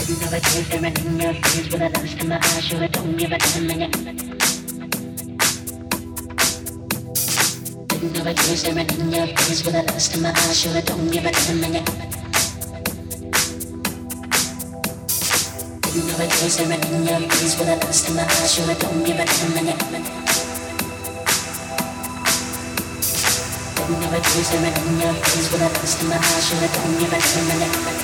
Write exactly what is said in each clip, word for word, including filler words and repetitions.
Never tears staring in your face with a lust in my eyes. Sure, don't give a damn minute. Never tears staring in your face with a lust in my eyes. Sure, don't give a damn minute. Never tears staring in your face with a lust in my eyes. Sure, don't give a damn minute. Never tears staring in your face with a lust in my eyes. Sure, don't give a damn minute.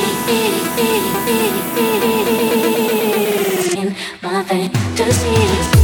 In my fantasy.